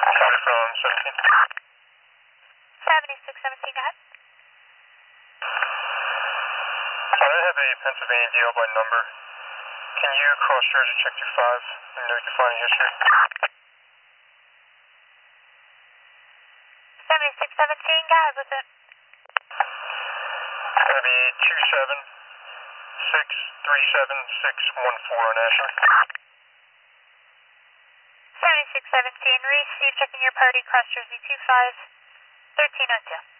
Sorry from 17. 7617, go ahead. Sorry, I have a Pennsylvania deal by number. Can you cross-charge and check through 5? Let me know your defining history. 7617, go ahead with it. It's going to be 2737614 on Ashley. 7617, receive, checking your party, cross Jersey 25, 1302.